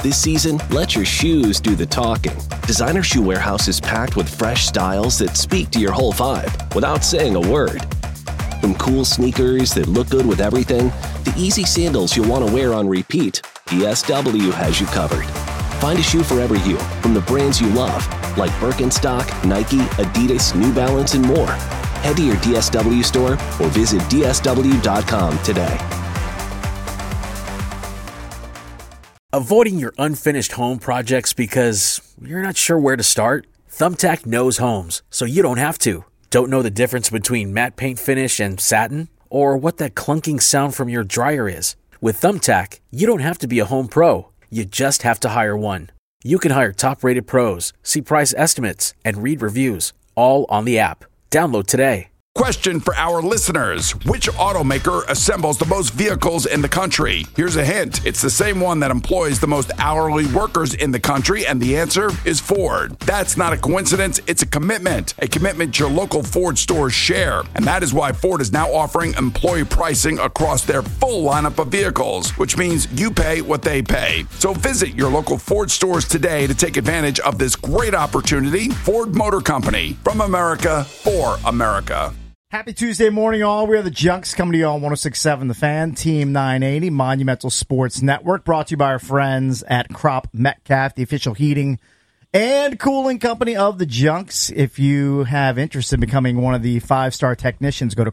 This season, let your shoes do the talking. Designer Shoe Warehouse is packed with fresh styles that speak to your whole vibe without saying a word. From cool sneakers that look good with everything, to easy sandals you'll want to wear on repeat, DSW has you covered. Find a shoe for every you, from the brands you love, like Birkenstock, Nike, Adidas, New Balance, and more. Head to your DSW store or visit DSW.com today. Avoiding your unfinished home projects because you're not sure where to start? Thumbtack knows homes, so you don't have to. Don't know the difference between matte paint finish and satin? Or what that clunking sound from your dryer is? With Thumbtack, you don't have to be a home pro. You just have to hire one. You can hire top-rated pros, see price estimates, and read reviews, all on the app. Download today. Question for our listeners. Which automaker assembles the most vehicles in the country? Here's a hint. It's the same one that employs the most hourly workers in the country, and the answer is Ford. That's not a coincidence. It's a commitment your local Ford stores share. And that is why Ford is now offering employee pricing across their full lineup of vehicles, which means you pay what they pay. So visit your local Ford stores today to take advantage of this great opportunity. Ford Motor Company, from America, for America. Happy Tuesday morning, all. We are the Junks coming to you on 106.7 The Fan, Team 980, Monumental Sports Network, brought to you by our friends at Crop Metcalf, the official heating and cooling company of the Junks. If you have interest in becoming one of the 5-star technicians, go to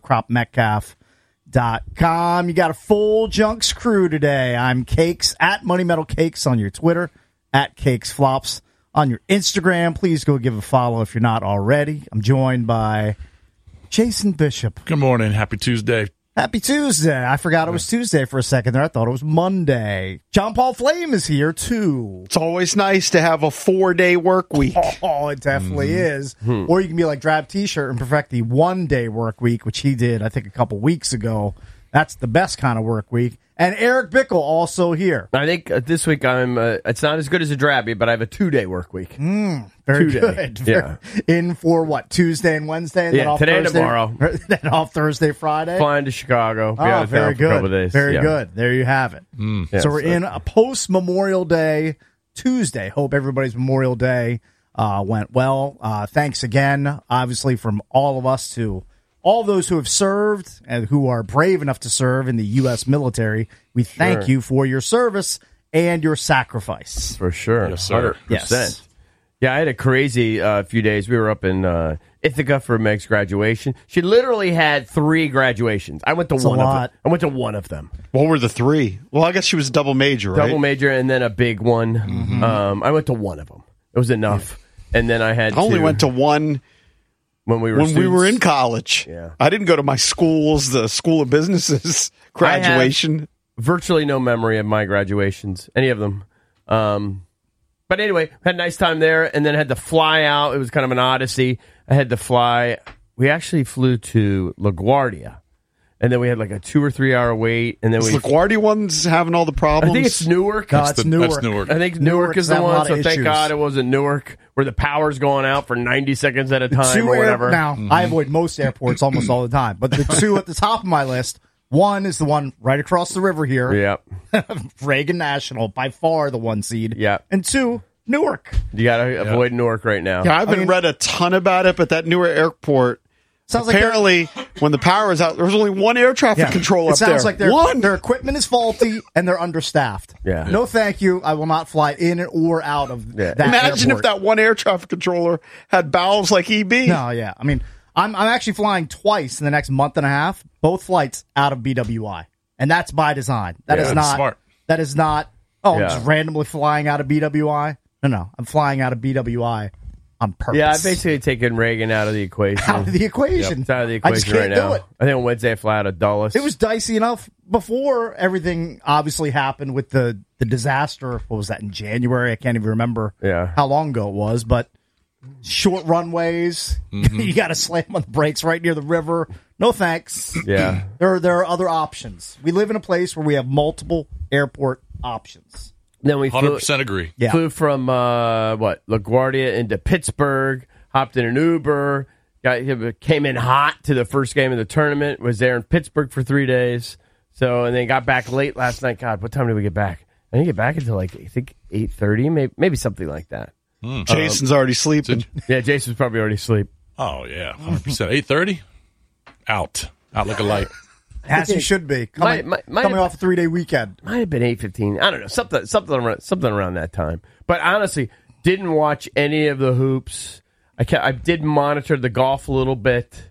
cropmetcalf.com. You got a full Junks crew today. I'm Cakes, at Money Metal Cakes on your Twitter, at Cakes Flops on your Instagram. Please go give a follow if you're not already. I'm joined by Jason Bishop. Good morning. Happy Tuesday. Happy Tuesday. I forgot it was Tuesday for a second there. I thought it was Monday. John Paul Flame is here, too. It's always nice to have a 4-day work week. Oh, it definitely is. Or you can be like Drab T-Shirt and perfect the 1-day work week, which he did, I think, a couple weeks ago. That's the best kind of work week. And Eric Bickle also here. I think this week I'm. It's not as good as a Drabby, but I have a 2-day work week. Very good. Yeah. In for what, Tuesday and Wednesday? And then off today Thursday, and tomorrow. Then off Thursday, Friday. Flying to Chicago. Be out of very town for a couple good. of days. Very good. There you have it. So we're in a post-Memorial Day Tuesday. Hope everybody's Memorial Day went well. Thanks again, obviously, from all of us to all those who have served and who are brave enough to serve in the U.S. military. We thank you for your service and your sacrifice. For sure. Yes, sir. 100%. Yes. Yeah, I had a crazy few days. We were up in Ithaca for Meg's graduation. She literally had 3 graduations. I went to one of them. I went to one of them. What were the 3? Well, I guess she was a double major, right? Double major and then a big one. I went to one of them. It was enough. Yeah. And then I only went to one when we were in college. Yeah. I didn't go to my the School of Businesses graduation. Virtually no memory of my graduations, any of them. But anyway, had a nice time there, and then had to fly out. It was kind of an odyssey. I had to fly. We actually flew to LaGuardia, and then we had like a 2 or 3 hour wait. And then LaGuardia one's having all the problems. I think it's Newark. It's Newark. That's Newark. I think Newark is the one. So thank issues. God it wasn't Newark, where the power's going out for 90 seconds at a time or whatever. Now, I avoid most airports almost all the time, but the 2 at the top of my list. One is the one right across the river here. Yep. Reagan National, by far the 1 seed. Yep. And 2, Newark. You got to avoid Newark right now. Yeah, I haven't read a ton about it, but that Newark airport, apparently, when the power is out, there's only one air traffic control up there. It sounds like their equipment is faulty and they're understaffed. Yeah. No, thank you. I will not fly in or out of that Imagine airport. if that one air traffic controller had valves like EB. No, yeah. I mean, I'm actually flying twice in the next month and a half, both flights out of BWI. And that's by design. That is not smart. That is not, I'm just randomly flying out of BWI. No. I'm flying out of BWI on purpose. Yeah, I've basically taken Reagan out of the equation. Out of the equation. It's out of the I just equation can't right now. do it. I think on Wednesday I fly out of Dulles. It was dicey enough before everything obviously happened with the disaster. What was that, in January? I can't even remember how long ago it was, but short runways. You got to slam on the brakes right near the river. No thanks. Yeah. There are other options. We live in a place where we have multiple airport options. Then we 100% agree. Flew from LaGuardia into Pittsburgh, hopped in an Uber, came in hot to the first game of the tournament, was there in Pittsburgh for 3 days. So, and then got back late last night. God, what time did we get back? I didn't get back until I think 8:30, maybe something like that. Jason's already sleeping. Yeah, Jason's probably already asleep. Oh, yeah, 100%. 8:30? Out like a light. As you should be. Coming off a 3-day weekend. Might have been 8:15. I don't know, something around that time. But honestly, didn't watch any of the hoops. I did monitor the golf a little bit.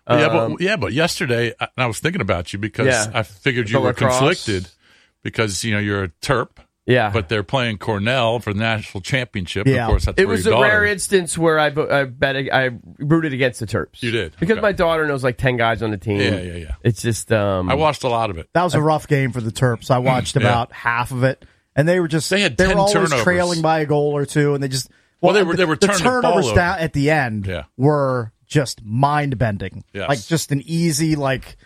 But yesterday I was thinking about you because I figured you were conflicted because you're a Terp. Yeah, but they're playing Cornell for the national championship. Yeah. Of course, that's it was a rare instance where I rooted against the Terps. You did because my daughter knows like 10 guys on the team. Yeah. It's just I watched a lot of it. That was a rough game for the Terps. I watched about half of it, and they were always turnovers. trailing by a goal or two, and they just they were the turnovers down at the end were just mind bending. Yes. Like just an easy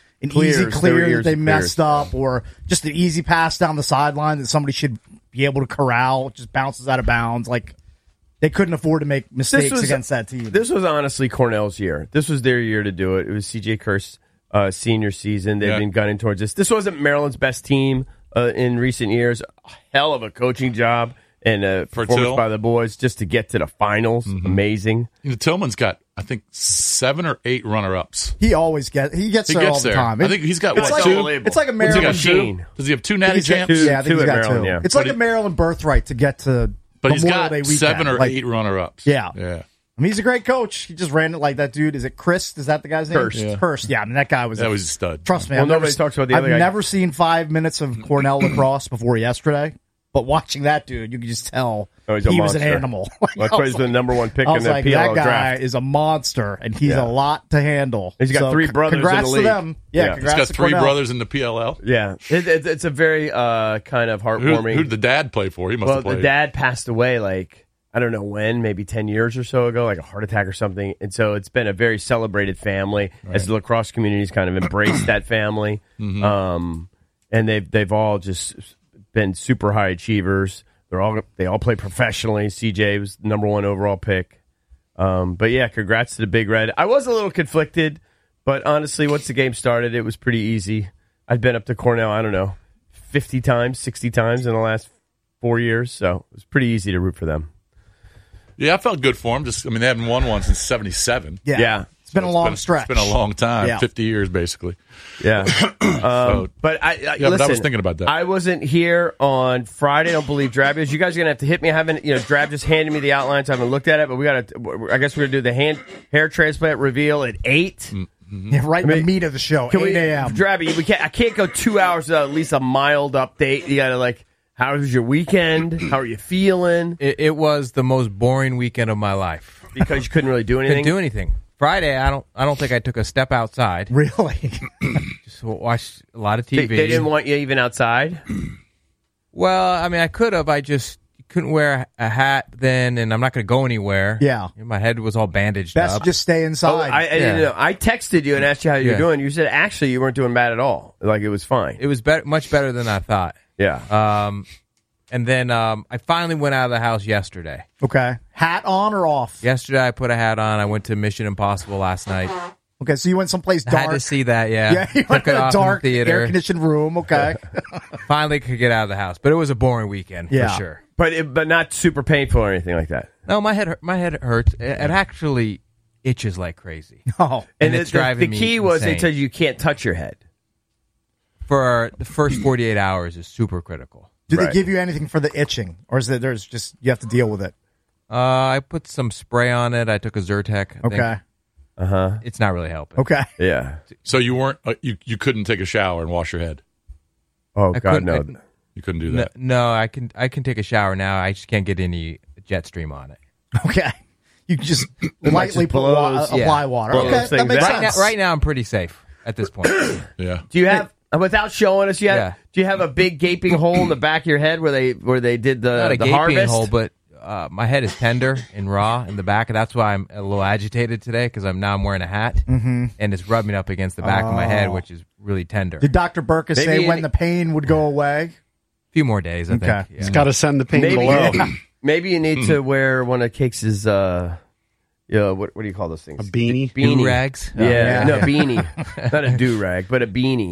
easy clear that they messed up, or just an easy pass down the sideline that somebody should be able to corral, just bounces out of bounds. Like they couldn't afford to make mistakes against that team. This was honestly Cornell's year. This was their year to do it. It was C.J. Kerr's senior season. They've been gunning towards this. This wasn't Maryland's best team in recent years. A hell of a coaching job and performance by the boys just to get to the finals. Mm-hmm. Amazing. Tillman's got, I think, 7 or 8 runner-ups. He gets there all the time. I think he's got 2. It's like a Maryland machine. Does he have 2 natty champs? Yeah, I think he's got 2. Yeah. It's like a Maryland birthright to get to But he's Memorial got Day weekend. 7 or 8 runner-ups. Yeah. Yeah. I mean, he's a great coach. He just ran it like that dude. Is it Chris? Is that the guy's name? Hurst. Yeah, I mean, that guy was a stud. Trust me. Well, nobody talks about the other guy. I've never seen 5 minutes of Cornell lacrosse before yesterday. But watching that dude, you could just tell he was an animal. That's why he's the number 1 pick in the PLL that guy draft. is a monster, and he's a lot to handle. He's got 3 brothers in the league. Congrats to them. Yeah, he's got 3 brothers in the PLL. Yeah, it's a very kind of heartwarming. Who did the dad play for? He must have played. The dad passed away I don't know when, maybe 10 years or so ago, like a heart attack or something. And so it's been a very celebrated family as the lacrosse community's kind of embraced that family. Mm-hmm. And they've all just been super high achievers. They all play professionally. CJ was the number 1 overall pick. But yeah, congrats to the Big Red. I was a little conflicted, but honestly, once the game started, it was pretty easy. I've been up to Cornell, I don't know, 50 times, 60 times in the last 4 years, so it was pretty easy to root for them. Yeah, I felt good for them. They haven't won one since '77. Yeah. It's been a long stretch. It's been a long time, 50 years basically. Yeah. But I listen, but I was thinking about that. I wasn't here on Friday. I don't believe Drab is. You guys are going to have to hit me. I haven't, Drab just handed me the outlines. I haven't looked at it, but I guess we're going to do the hair transplant reveal at 8. Mm-hmm. Yeah, in the meat of the show, 8 a.m. Drabby, I can't go 2 hours without at least a mild update. You got to how was your weekend? How are you feeling? It was the most boring weekend of my life because you couldn't really do anything. Couldn't do anything. Friday, I don't think I took a step outside. Really? Just watched a lot of TV. They didn't want you even outside? Well, I mean, I could have. I just couldn't wear a hat then, and I'm not going to go anywhere. Yeah. My head was all bandaged Best up. to just stay inside. I didn't know. I texted you and asked you how you were doing. You said, actually, you weren't doing bad at all. It was fine. It was much better than I thought. Yeah. And then I finally went out of the house yesterday. Okay. Hat on or off? Yesterday I put a hat on. I went to Mission Impossible last night. Okay, so you went someplace dark. I had to see that, yeah. Yeah, you went to a dark, air-conditioned room, okay. Finally could get out of the house. But it was a boring weekend, for sure. But not super painful or anything like that? No, my head hurts. It actually itches like crazy. Oh. And it's driving me The key was insane. they told you can't touch your head. For the first 48 hours is super critical. Do they give you anything for the itching? Or is it there's just you have to deal with it? I put some spray on it. I took a Zyrtec. Okay. It's not really helping. Okay. Yeah. So you weren't you couldn't take a shower and wash your head? Oh, God, no. You couldn't do that? No, I can take a shower now. I just can't get any jet stream on it. Okay. You can just lightly apply water. Okay, that makes sense. Right now, I'm pretty safe at this point. Yeah. Do you have, without showing us yet, do you have a big gaping hole in the back of your head where they did the Not a gaping harvest? hole, but my head is tender and raw in the back, and that's why I'm a little agitated today because I'm wearing a hat, and it's rubbing up against the back of my head, which is really tender. Did Dr. Burkus say when the pain would go away? A few more days, I think. Yeah. It's got to send the pain below. Maybe you need to wear one of Cake's, what do you call those things? A beanie? Do rags? Yeah, no, beanie. Not a do-rag, but a beanie.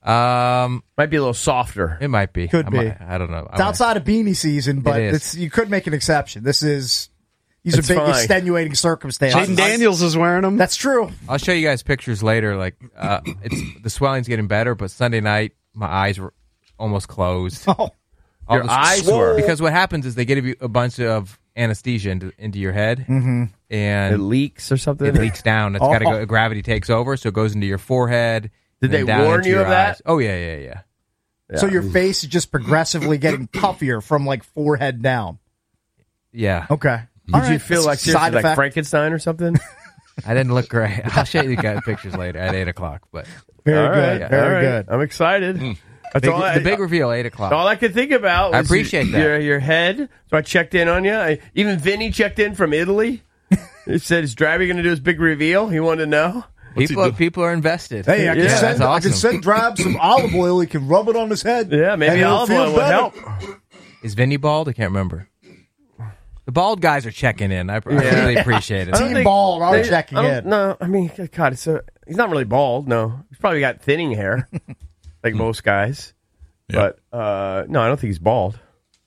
Might be a little softer. It might be. Could be. I don't know. It's outside of beanie season, but you could make an exception. These are big extenuating circumstances. Jaden Daniels is wearing them. That's true. I'll show you guys pictures later. Like, the swelling's getting better, but Sunday night my eyes were almost closed. Oh, your eyes were, because what happens is they give you a bunch of anesthesia into your head, and it leaks or something. It leaks down. It's got to go. Gravity takes over, so it goes into your forehead. Did they warn you of that? Oh yeah. So your face is just progressively getting puffier from like forehead down. Yeah. Okay. Did you feel like Frankenstein or something? I didn't look great. I'll show you guys pictures later at 8:00. But very good. Very good. I'm excited. The big reveal, 8:00. All I could think about was I appreciate that. Your head. So I checked in on you. Even Vinny checked in from Italy. He said, is Drabby going to do his big reveal? He wanted to know. People are invested. Hey, I can send Drab some olive oil. He can rub it on his head. Yeah, maybe olive oil would help. Is Vinny bald? I can't remember. The bald guys are checking in. I really appreciate it. Team bald are checking in. No, I mean, God, he's not really bald. No, he's probably got thinning hair, like most guys. Yep. But no, I don't think he's bald.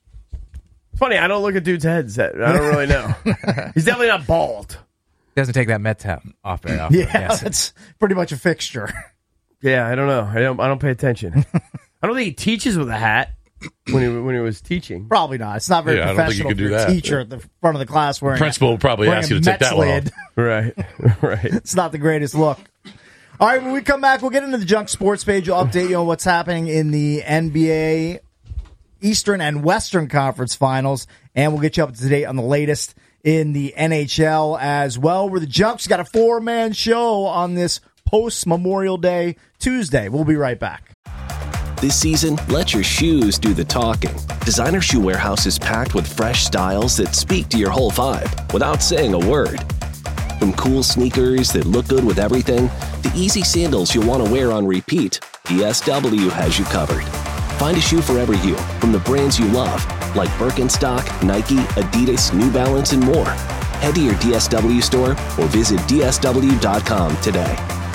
It's funny. I don't look at dudes' heads. I don't really know. He's definitely not bald. Doesn't take that Met tap off very often. Yeah, that's pretty much a fixture. Yeah, I don't know. I don't pay attention. I don't think he teaches with a hat when he was teaching. Probably not. It's not very professional for a teacher at the front of the class wearing. The principal will probably ask you to take that one off. Right. It's not the greatest look. All right, when we come back, we'll get into the Junk Sports page. We'll update you on what's happening in the NBA Eastern and Western Conference Finals, and we'll get you up to date on the latest in the NHL as well. Where the Junk's got a 4-man show on this post-Memorial Day Tuesday. We'll be right back. This season, let your shoes do the talking. Designer Shoe Warehouse is packed with fresh styles that speak to your whole vibe without saying a word. From cool sneakers that look good with everything, to easy sandals you'll want to wear on repeat, DSW has you covered. Find a shoe for every you from the brands you love, like Birkenstock, Nike, Adidas, New Balance, and more. Head to your DSW store or visit DSW.com today.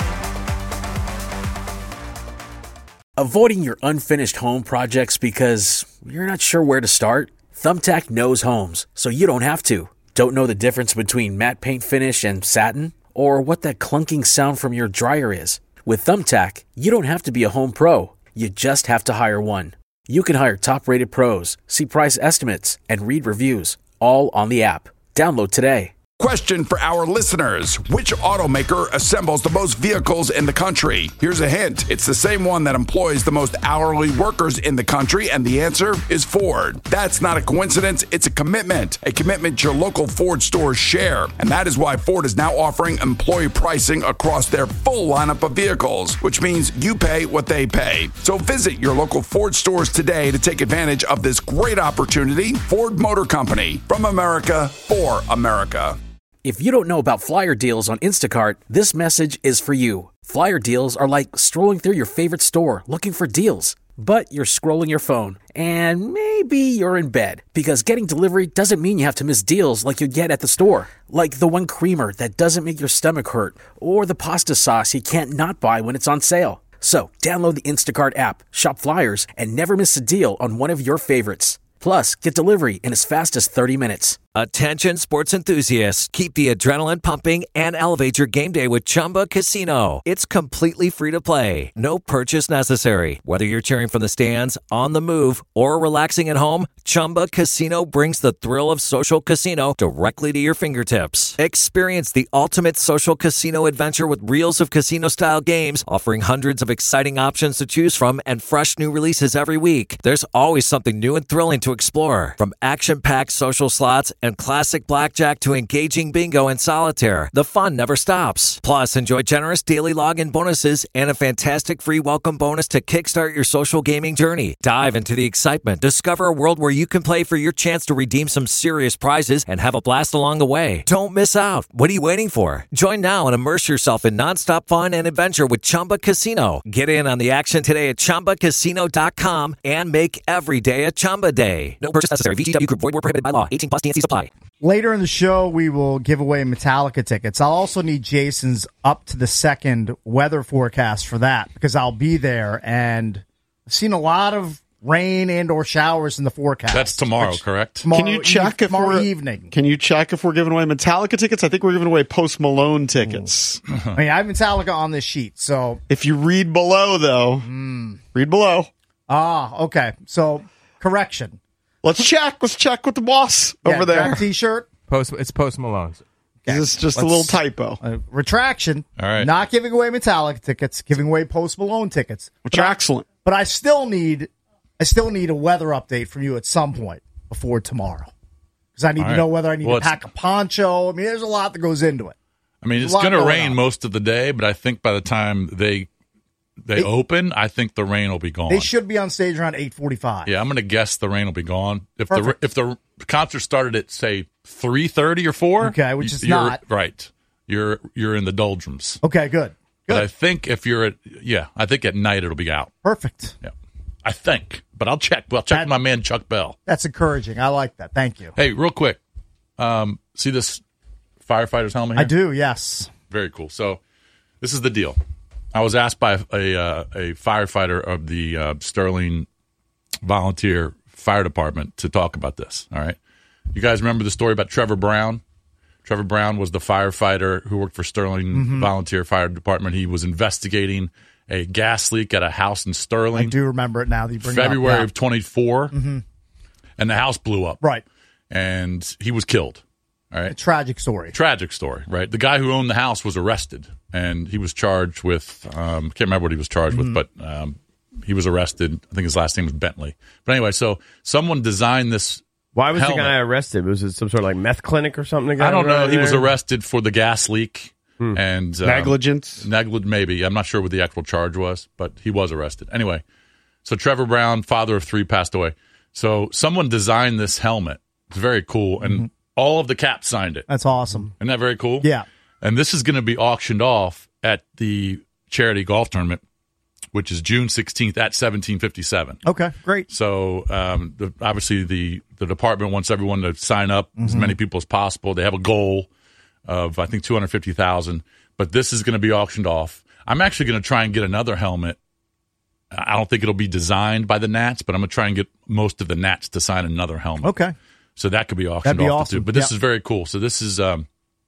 Avoiding your unfinished home projects because you're not sure where to start? Thumbtack knows homes, so you don't have to. Don't know the difference between matte paint finish and satin? Or what that clunking sound from your dryer is? With Thumbtack, you don't have to be a home pro. You just have to hire one. You can hire top-rated pros, see price estimates, and read reviews, all on the app. Download today. Question for our listeners. Which automaker assembles the most vehicles in the country? Here's a hint. It's the same one that employs the most hourly workers in the country, and the answer is Ford. That's not a coincidence. It's a commitment your local Ford stores share. And that is why Ford is now offering employee pricing across their full lineup of vehicles, which means you pay what they pay. So visit your local Ford stores today to take advantage of this great opportunity. Ford Motor Company, from America for America. If you don't know about flyer deals on Instacart, this message is for you. Flyer deals are like strolling through your favorite store looking for deals. But you're scrolling your phone, and maybe you're in bed, because getting delivery doesn't mean you have to miss deals like you get at the store. Like the one creamer that doesn't make your stomach hurt, or the pasta sauce you can't not buy when it's on sale. So download the Instacart app, shop flyers, and never miss a deal on one of your favorites. Plus, get delivery in as fast as 30 minutes. Attention sports enthusiasts. Keep the adrenaline pumping and elevate your game day with Chumba Casino. It's completely free to play. No purchase necessary. Whether you're cheering from the stands, on the move, or relaxing at home, Chumba Casino brings the thrill of social casino directly to your fingertips. Experience the ultimate social casino adventure with reels of casino-style games, offering hundreds of exciting options to choose from and fresh new releases every week. There's always something new and thrilling to explore. From action-packed social slots and classic blackjack to engaging bingo and solitaire, the fun never stops. Plus, enjoy generous daily login bonuses and a fantastic free welcome bonus to kickstart your social gaming journey. Dive into the excitement. Discover a world where you can play for your chance to redeem some serious prizes and have a blast along the way. Don't miss out. What are you waiting for? Join now and immerse yourself in nonstop fun and adventure with Chumba Casino. Get in on the action today at ChumbaCasino.com and make every day a Chumba day. No purchase necessary. VGW Group. Void where prohibited by law. 18+ DNC supply. apply. Later in the show, we will give away Metallica tickets. I'll also need Jason's up to the second weather forecast for that because I'll be there, and I've seen a lot of rain and or showers in the forecast. That's tomorrow, correct? Can you check if tomorrow we're evening? Can you check if we're giving away Metallica tickets? I think we're giving away Post Malone tickets. I mean, I have Metallica on this sheet, so if you read below, though, read below. Okay. So correction. Let's check. Let's check with the boss over there. T-shirt. It's Post Malone's. This is just a little typo. Retraction. All right. Not giving away Metallica tickets, giving away Post Malone tickets. Which are excellent. But I still need a weather update from you at some point before tomorrow. Because I need to know whether I need to pack a poncho. I mean, there's a lot that goes into it. I mean, it's going to rain most of the day, but I think by the time they open, I think the rain will be gone. They should be on stage around 8:45. Yeah, I'm going to guess the rain will be gone. If the concert started at say 3:30 or 4, okay, which is not right. You're in the doldrums. Okay, good. But I think if you're I think at night it'll be out. Perfect. Yeah, I think, but I'll check. Well, I'll check with my man Chuck Bell. That's encouraging. I like that. Thank you. Hey, real quick, see this firefighter's helmet here? I do. Yes. Very cool. So this is the deal. I was asked by a firefighter of the Sterling Volunteer Fire Department to talk about this. All right. You guys remember the story about Trevor Brown? Trevor Brown was the firefighter who worked for Sterling Volunteer Fire Department. He was investigating a gas leak at a house in Sterling. I do remember it now that you bring February it up. of 24. And the house blew up. Right. And he was killed. All right. A tragic story. Tragic story, right? The guy who owned the house was arrested, and he was charged with can't remember what he was charged with, but he was arrested. I think his last name was Bentley. But anyway, so someone designed this. Why was helmet. the guy arrested? Was it some sort of like meth clinic or something? I don't know. He was arrested for the gas leak and negligence. Maybe. I'm not sure what the actual charge was, but he was arrested. Anyway, so Trevor Brown, father of 3, passed away. So someone designed this helmet. It's very cool, and all of the caps signed it. That's awesome. Isn't that very cool? Yeah. And this is going to be auctioned off at the charity golf tournament, which is June 16th at 1757. Okay, great. So obviously the department wants everyone to sign up, as many people as possible. They have a goal of, I think, 250,000. But this is going to be auctioned off. I'm actually going to try and get another helmet. I don't think it'll be designed by the Nats, but I'm going to try and get most of the Nats to sign another helmet. Okay. So that could be auctioned off awesome. too. But this is very cool. So this is going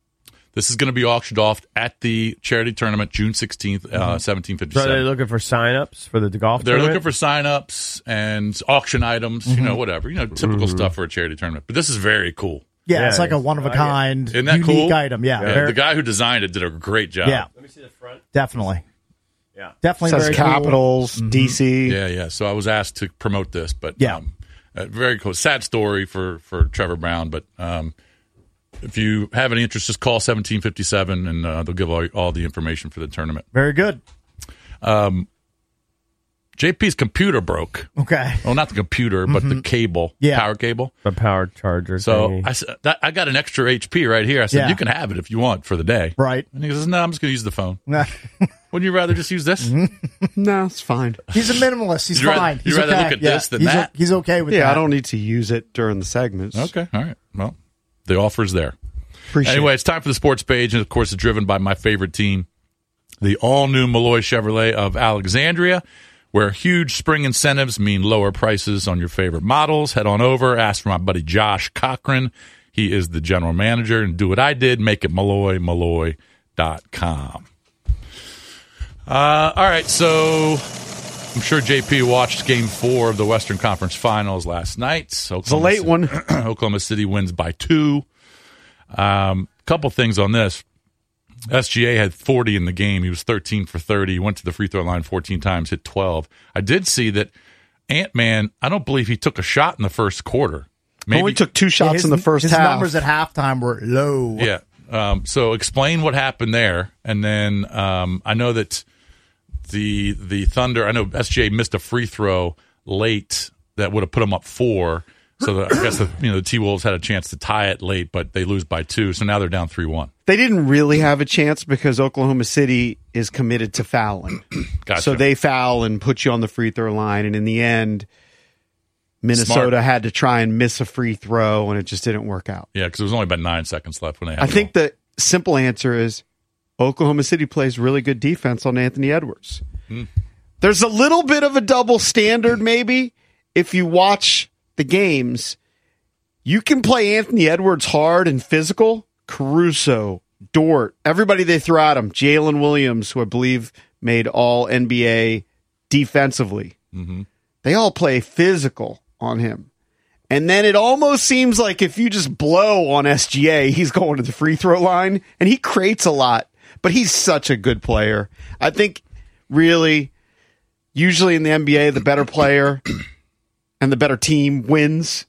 to be auctioned off at the charity tournament June 16th, 1757. So they're looking for sign-ups for the golf They're tournament? looking for sign-ups and auction items, whatever. Typical stuff for a charity tournament. But this is very cool. Yeah, it's like a one-of-a-kind, Isn't that unique cool? item. Yeah. The guy who designed it did a great job. Yeah. Let me see the front. Definitely. Yeah. Definitely Says very Capitals, DC. Yeah. So I was asked to promote this, but Yeah. very cool. Sad story for Trevor Brown, but if you have any interest, just call 1757 and they'll give all the information for the tournament. Very good. JP's computer broke. Okay. Well, not the computer, but the cable, power cable. The power charger. So thingy. I got an extra HP right here. I said, Yeah. you can have it if you want for the day. Right. And he says, no, I'm just going to use the phone. Wouldn't you rather just use this? No, it's fine. He's a minimalist. He's fine. He's rather okay. look at this than he's that? He's okay with that. Yeah, I don't need to use it during the segments. Okay. All right. Well, the offer's there. Appreciate Anyway, it. it's time for the sports page, and of course, it's driven by my favorite team, the all-new Malloy Chevrolet of Alexandria, where huge spring incentives mean lower prices on your favorite models. Head on over, ask for my buddy Josh Cochran. He is the general manager, and do what I did, make it Malloy.com. All right, so I'm sure JP watched Game 4 of the Western Conference Finals last night. It's a late one. Oklahoma City wins by 2. Couple things on this. SGA had 40 in the game. He was 13 for 30. He went to the free throw line 14 times, hit 12. I did see that Ant-Man, I don't believe he took a shot in the first quarter. Maybe Only took 2 shots in the first his half. His numbers at halftime were low. Yeah. So explain what happened there. And then I know that the Thunder, I know SGA missed a free throw late that would have put them up 4. So I guess the T-Wolves had a chance to tie it late, but they lose by 2. So now they're down 3-1. They didn't really have a chance because Oklahoma City is committed to fouling. Gotcha. So they foul and put you on the free throw line. And in the end, Minnesota had to try and miss a free throw, and it just didn't work out. Yeah, because there was only about 9 seconds left when they had I think the simple answer is Oklahoma City plays really good defense on Anthony Edwards. There's a little bit of a double standard, maybe. If you watch the games, you can play Anthony Edwards hard and physical. Caruso, Dort, everybody they throw at him. Jalen Williams, who I believe made all NBA defensively. They all play physical on him. And then it almost seems like if you just blow on SGA, he's going to the free throw line, and he creates a lot. But he's such a good player. I think really, usually in the NBA, the better player and the better team wins.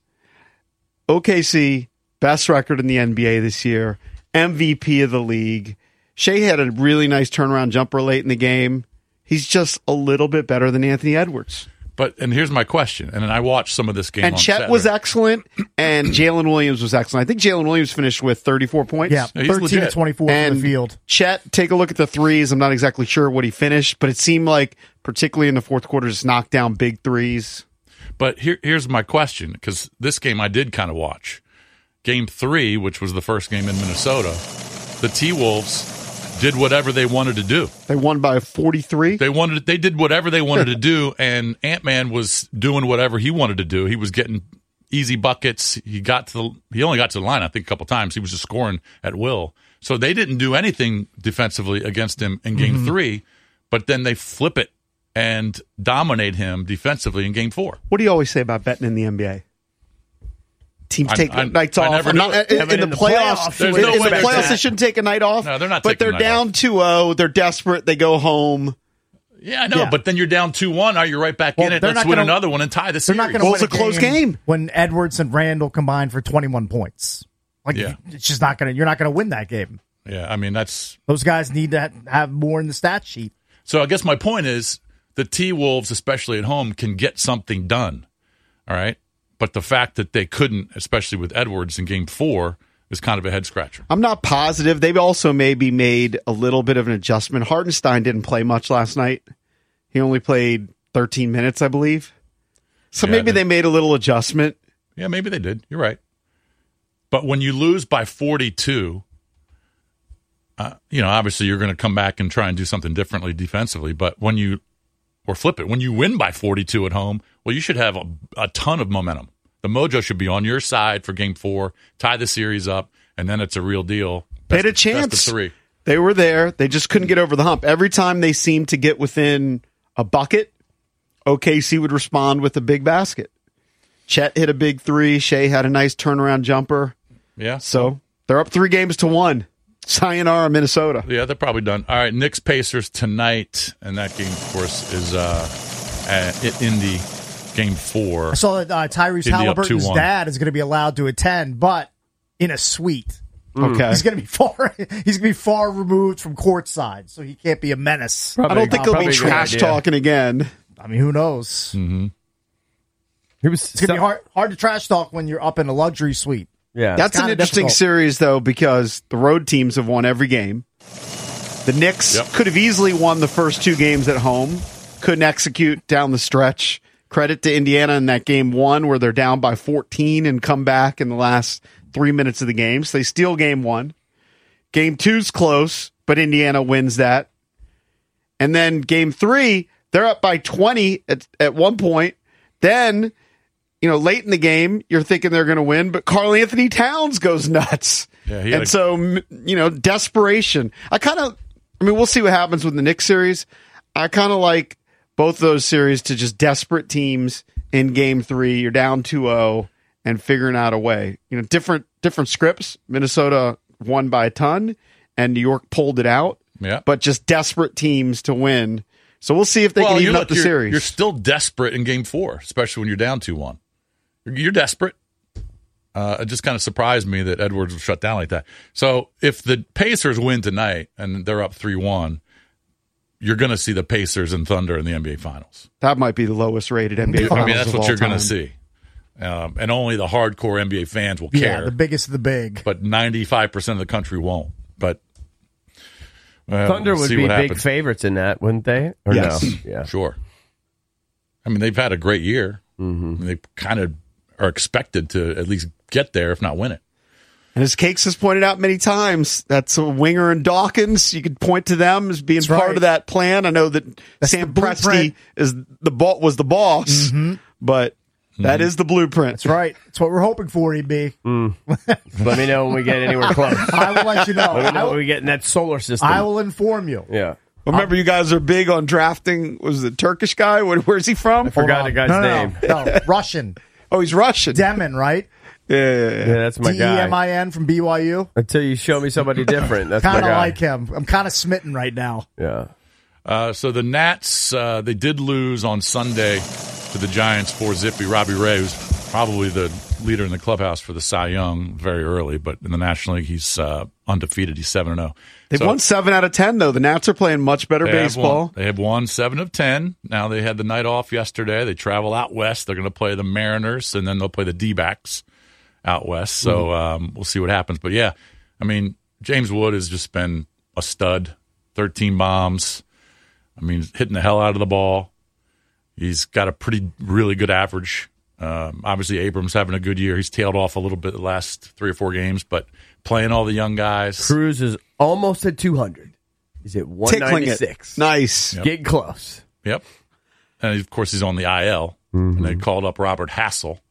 OKC, best record in the NBA this year, MVP of the league. Shea had a really nice turnaround jumper late in the game. He's just a little bit better than Anthony Edwards. And here's my question, and I watched some of this game. And on Chet Saturday. was excellent, and Jalen Williams was excellent. I think Jalen Williams finished with 34 points. Yeah, 13 to 24 from the field. Chet, take a look at the threes. I'm not exactly sure what he finished, but it seemed like, particularly in the fourth quarter, just knocked down big threes. But here's my question, because this game I did kind of watch. Game 3, which was the first game in Minnesota, the T-Wolves did whatever they wanted to do. They won by 43. They did whatever they wanted to do, and Ant-Man was doing whatever he wanted to do. He was getting easy buckets. He only got to the line, I think, a couple times. He was just scoring at will. So they didn't do anything defensively against him in Game 3, but then they flip it and dominate him defensively in Game 4. What do you always say about betting in the NBA? Teams take nights off. In the playoffs, there's no way they shouldn't take a night off. No, they're not But taking they're a night down 2-0. They're desperate. They go home. Yeah, I know, but then you're down 2-1. Are you right back in it? Let's win another one and tie the series. They're not going to win a close game when Edwards and Randall combined for 21 points. It's just not going to. You're not going to win that game. Yeah, I mean those guys need to have more in the stat sheet. So I guess my point is the T-Wolves, especially at home, can get something done. All right. But the fact that they couldn't, especially with Edwards in Game 4, is kind of a head-scratcher. I'm not positive. They've also maybe made a little bit of an adjustment. Hartenstein didn't play much last night. He only played 13 minutes, I believe. So maybe they made a little adjustment. Yeah, maybe they did. You're right. But when you lose by 42, obviously you're going to come back and try and do something differently defensively. But or flip it, when you win by 42 at home, well, you should have a ton of momentum. The mojo should be on your side for Game 4, tie the series up, and then it's a real deal. They had a chance. Best of 3. They were there. They just couldn't get over the hump. Every time they seemed to get within a bucket, OKC would respond with a big basket. Chet hit a big 3. Shea had a nice turnaround jumper. Yeah. So they're up 3-1. Sayonara, Minnesota. Yeah, they're probably done. All right, Knicks Pacers tonight, and that game, of course, is at Indy, Game 4. I saw that Tyrese Halliburton's dad is going to be allowed to attend, but in a suite. Okay, he's going to be far removed from courtside, so he can't be a menace. I don't think he'll be trash talking again. I mean, who knows? Mm-hmm. It's going to be hard to trash talk when you're up in a luxury suite. Yeah, that's an interesting series, though, because the road teams have won every game. The Knicks could have easily won the first 2 games at home, couldn't execute down the stretch. Credit to Indiana in that Game 1 where they're down by 14 and come back in the last 3 minutes of the game. So they steal Game 1. Game 2's close, but Indiana wins that. And then Game 3, they're up by 20 at one point. Then, late in the game, you're thinking they're going to win, but Karl Anthony Towns goes nuts. Yeah, so, desperation. We'll see what happens with the Knicks series. I kind of like both those series to just desperate teams in Game 3. You're down 2-0 and figuring out a way. Different scripts. Minnesota won by a ton, and New York pulled it out. Yeah. But just desperate teams to win. So we'll see if they can even up the series. You're still desperate in Game 4, especially when you're down 2-1. You're desperate. It just kind of surprised me that Edwards was shut down like that. So if the Pacers win tonight and they're up 3-1, you're going to see the Pacers and Thunder in the NBA Finals. That might be the lowest rated NBA Finals. I mean, that's what you're going to time. see. And only the hardcore NBA fans will care. Yeah, the biggest of the big. But 95% of the country won't. But Thunder would be big favorites in that, wouldn't they? Or yes. No? Yeah. Sure. I mean, they've had a great year. They kind of are expected to at least get there, if not win it. And as Cakes has pointed out many times, that's a Winger and Dawkins. You could point to them as being part of that plan. I know that Sam Presti was the boss, but that is the blueprint. That's right. That's what we're hoping for, EB. Let me know when we get anywhere close. I will let you know. Let me know when we get in that solar system. I will inform you. Yeah. Remember, you guys are big on drafting. Was the Turkish guy? Where's he from? I forgot the guy's name. No, Russian. Oh, he's Russian. Demin, right? Yeah, that's my guy. Demin from BYU. Until you show me somebody different. That's my Kind guy. of like him. I'm kind of smitten right now. Yeah. So the Nats, they did lose on Sunday to the Giants for Zippy. Robbie Ray, who's probably the leader in the clubhouse for the Cy Young very early, but in the National League, he's undefeated. He's 7-0. They've won 7 out of 10, though. The Nats are playing much better baseball. They have won 7 of 10. Now, they had the night off yesterday. They travel out west. They're going to play the Mariners, and then they'll play the D-backs out west. So we'll see what happens. But, yeah, I mean, James Wood has just been a stud. 13 bombs. I mean, hitting the hell out of the ball. He's got a really good average. Obviously, Abrams having a good year. He's tailed off a little bit the last 3 or 4 games, but playing all the young guys. Cruz is almost at 200. He's at 196. Nice. Yep. Getting close. Yep. And, of course, he's on the IL. And they called up Robert Hassel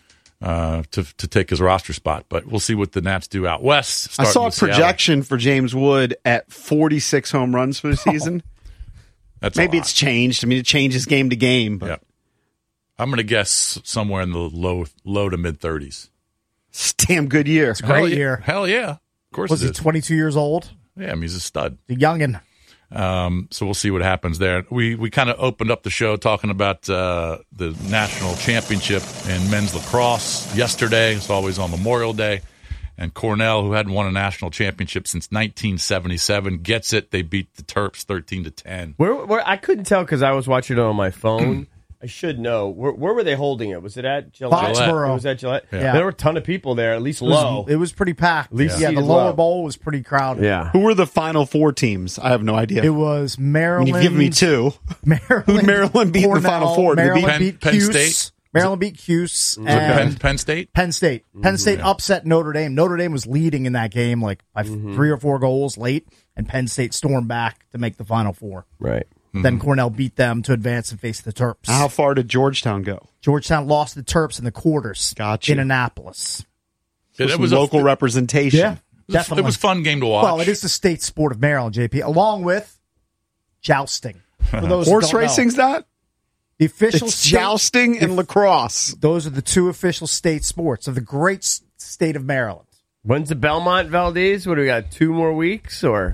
to take his roster spot. But we'll see what the Nats do out west. I saw a projection for James Wood at 46 home runs for the season. Maybe it's changed. I mean, it changes game to game. But Yep. I'm going to guess somewhere in the low to mid 30s. It's a damn good year. It's a great year. Hell yeah. Of course Was it he is. 22 years old? Yeah, I mean, he's a stud. The youngin'. So we'll see what happens there. We kind of opened up the show talking about the national championship in men's lacrosse yesterday. It's always on Memorial Day. And Cornell, who hadn't won a national championship since 1977, gets it. They beat the Terps 13-10. Where I couldn't tell because I was watching it on my phone. I should know. Where were they holding it? Was it at Gillette? Foxborough. It was at Gillette? Yeah. There were a ton of people there, at least low. It was pretty packed. At least the seated lower low. bowl was pretty crowded. Yeah. Who were the final 4 teams? I have no idea. It was Maryland. You've given me 2. Maryland. Maryland beat in the Final Four? Did they beat Maryland beat Penn Cuse. State? Maryland beat Cuse. Was And it Penn State? Penn State. Penn State upset Notre Dame. Notre Dame was leading in that game like by 3 or 4 goals late, and Penn State stormed back to make the Final Four. Right. Then Cornell beat them to advance and face the Terps. How far did Georgetown go? Georgetown lost the Terps in the quarters. Gotcha. In Annapolis. Yeah, Some local representation. Yeah, definitely. It was a fun game to watch. Well, it is the state sport of Maryland, JP, along with jousting. For those Horse who don't racing's know. that? The official It's state- jousting and lacrosse. Those are the 2 official state sports of the great state of Maryland. When's the Belmont Valdez? What do we got? 2 more weeks or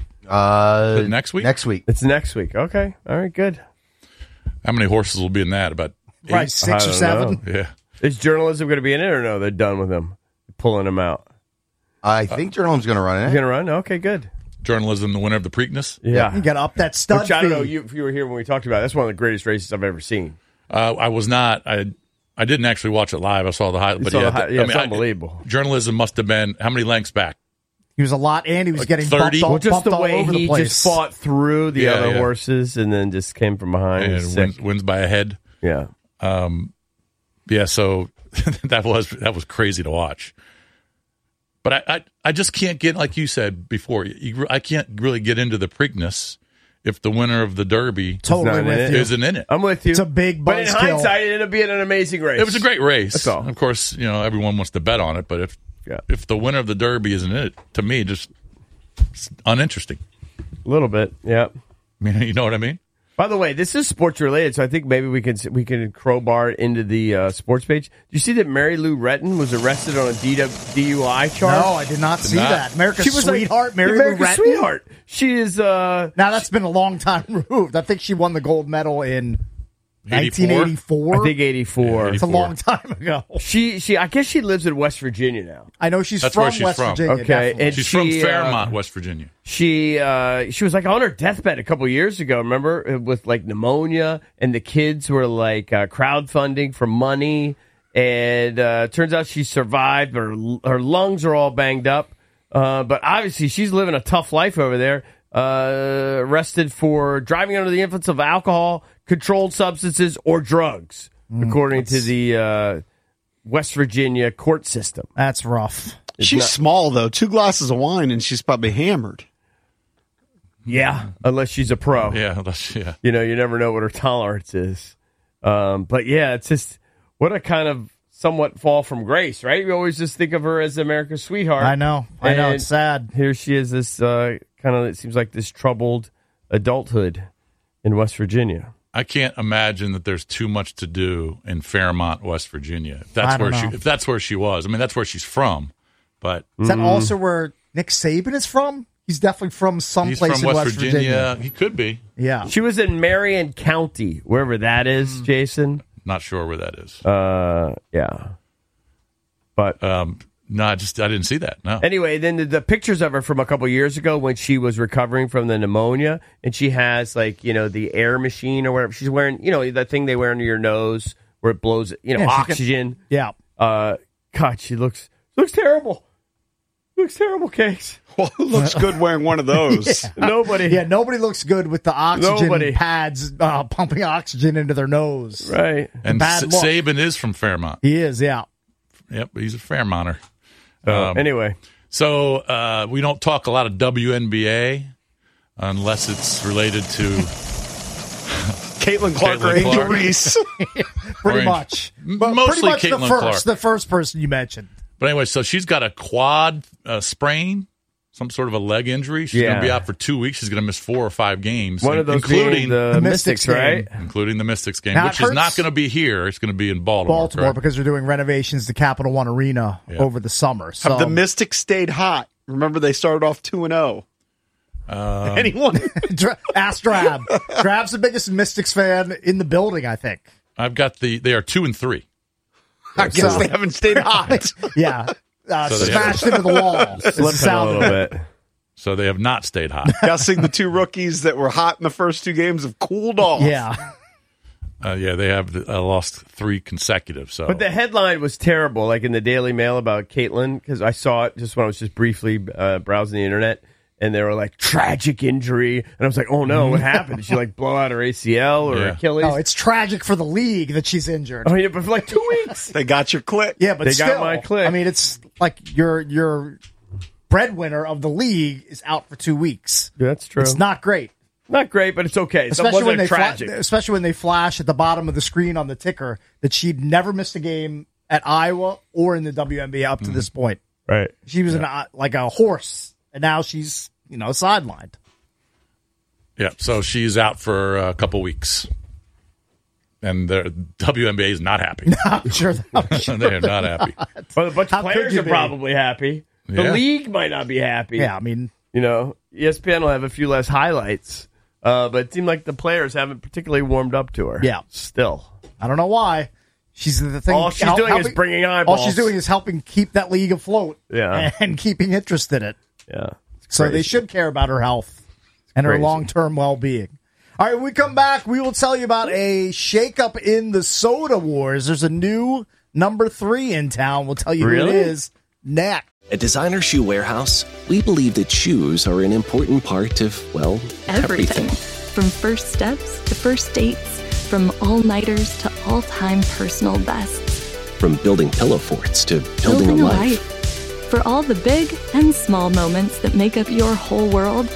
next week? Next week. it's next week? Okay. All right. Good. How many horses will be in that? About 8? Right, 6 or don't 7. know. Yeah. Is journalism going to be in it or no? They're done with him, pulling him out. I think Journalism's going to run He's it. going to run. Okay. Good. Journalism, the winner of the Preakness. Yeah. You got to up that stud Which I don't know fee. if you were here when we talked about it. That's one of the greatest races I've ever seen. I was not. I didn't actually watch it live. I saw the highlight. But saw yeah, the hi- yeah, it's unbelievable. Journalism must have been how many lengths back? He was a lot, and he was Like getting 30? bumped, Well, just bumped the all way over he the place. just fought through the Yeah, other yeah. horses and then just came from behind. And He's sick. wins by a head. Yeah. Yeah, so that was crazy to watch. But I just can't get, like you said before, I can't really get into the Preakness if the winner of the Derby Totally not in with it. you. isn't in it. I'm with you. It's a big But in buzzkill. hindsight, it ended up being an amazing race. It was a great race. That's all. Of course, everyone wants to bet on it, but if the winner of the Derby isn't in it, to me, just it's uninteresting. A little bit, yeah. I mean, you know what I mean? By the way, this is sports related, so I think maybe we can crowbar it into the sports page. Did you see that Mary Lou Retton was arrested on a DUI charge? No, I did not see not. that. America's She was sweetheart, like, Mary Lou America's Retton. sweetheart. She is. Now, that's been a long time removed. I think she won the gold medal in 1984. I think 84. It's a long time ago. She. I guess she lives in West Virginia now. I know she's That's from where she's West from. Virginia. Okay, definitely. and She's from she, Fairmont, West Virginia. She was like on her deathbed a couple years ago. Remember, with like pneumonia, and the kids were like crowdfunding for money. And turns out she survived, but her lungs are all banged up. But obviously, she's living a tough life over there. Arrested for driving under the influence of alcohol, controlled substances, or drugs. according to the West Virginia court system. That's rough. She's small, though. 2 glasses of wine, and she's probably hammered. Yeah, unless she's a pro. Yeah. You know, you never know what her tolerance is. But yeah, it's just what a kind of somewhat fall from grace, right? You always just think of her as America's sweetheart. I know. It's sad. Here she is, this kind of, it seems like this troubled adulthood in West Virginia. I can't imagine that there's too much to do in Fairmont, West Virginia. If that's where she was. I mean, that's where she's from. But is that also where Nick Saban is from? He's definitely from someplace in West Virginia. He could be. Yeah. She was in Marion County, wherever that is, Jason. Not sure where that is. Yeah. But no, I didn't see that. No. Anyway, then the pictures of her from a couple years ago when she was recovering from the pneumonia, and she has the air machine or whatever she's wearing. You know, that thing they wear under your nose where it blows. Oxygen. Yeah. God, she looks terrible. Looks terrible, Cakes. Well, who looks good wearing one of those? Yeah. Nobody. Yeah, nobody looks good with the oxygen pads pumping oxygen into their nose. Right. And Saban is from Fairmont. He is, yeah. Yep, he's a Fairmonter. Anyway. So we don't talk a lot of WNBA unless it's related to Caitlin Clark or Angel Reese. Pretty much. But mostly pretty much Caitlin Clark. The first person you mentioned. But anyway, so she's got a quad sprain, some sort of a leg injury. She's going to be out for 2 weeks. She's going to miss 4 or 5 games. One of those including the Mystics, right? Including the Mystics game, now which is not going to be here. It's going to be in Baltimore. Because they're doing renovations to Capital One Arena over the summer. So. Have the Mystics stayed hot? Remember, they started off 2-0. Anyone? Ask Drab. Drab's the biggest Mystics fan in the building, I think. I've got they are 2-3. I guess they haven't stayed hot. Yeah. Smashed into the wall. Slipping a little bit. So they have not stayed hot. Guessing the 2 rookies that were hot in the first 2 games have cooled off. Yeah. They have lost 3 consecutive. So, but the headline was terrible, like in the Daily Mail about Caitlin, because I saw it just when I was just briefly browsing the internet. And they were like, tragic injury. And I was like, oh no, what happened? Did she blow out her ACL or Achilles? No, it's tragic for the league that she's injured. I mean, but for 2 weeks. They got your click. Yeah, but they still, got my click. I mean, it's like your breadwinner of the league is out for 2 weeks. That's true. It's not great. Not great, but it's okay. Especially when they flash at the bottom of the screen on the ticker that she'd never missed a game at Iowa or in the WNBA up to this point. Right. She was like a horse. And now she's, sidelined. Yeah, so she's out for a couple weeks. And the WNBA is not happy. I'm sure they're not happy. Well, a bunch of players are probably happy. The league might not be happy. Yeah, I mean... ESPN will have a few less highlights. But it seemed like the players haven't particularly warmed up to her. Yeah. Still. I don't know why. She's the thing. All she's doing is bringing eyeballs. All she's doing is helping keep that league afloat. Yeah. And keeping interest in it. Yeah. So they should care about her health and her long-term well-being. All right, when we come back, we will tell you about a shakeup in the soda wars. There's a new number 3 in town. We'll tell you who it is next. At Designer Shoe Warehouse, we believe that shoes are an important part of, well, everything. From first steps to first dates, from all-nighters to all-time personal bests. From building pillow forts to building a life. For all the big and small moments that make up your whole world,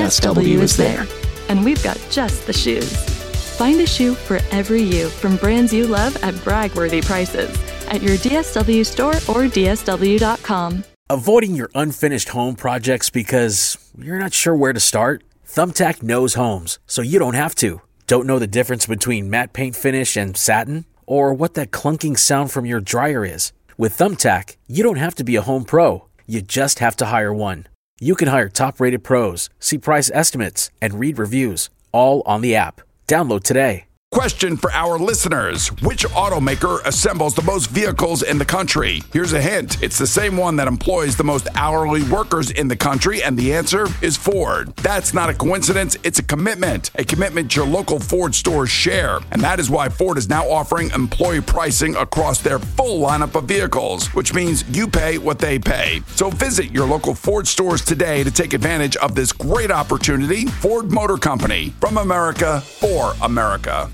DSW is there. And we've got just the shoes. Find a shoe for every you from brands you love at brag-worthy prices at your DSW store or DSW.com. Avoiding your unfinished home projects because you're not sure where to start? Thumbtack knows homes, so you don't have to. Don't know the difference between matte paint finish and satin? Or what that clunking sound from your dryer is? With Thumbtack, you don't have to be a home pro. You just have to hire one. You can hire top-rated pros, see price estimates, and read reviews, all on the app. Download today. Question for our listeners. Which automaker assembles the most vehicles in the country? Here's a hint. It's the same one that employs the most hourly workers in the country, and the answer is Ford. That's not a coincidence. It's a commitment your local Ford stores share. And that is why Ford is now offering employee pricing across their full lineup of vehicles, which means you pay what they pay. So visit your local Ford stores today to take advantage of this great opportunity. Ford Motor Company, from America for America.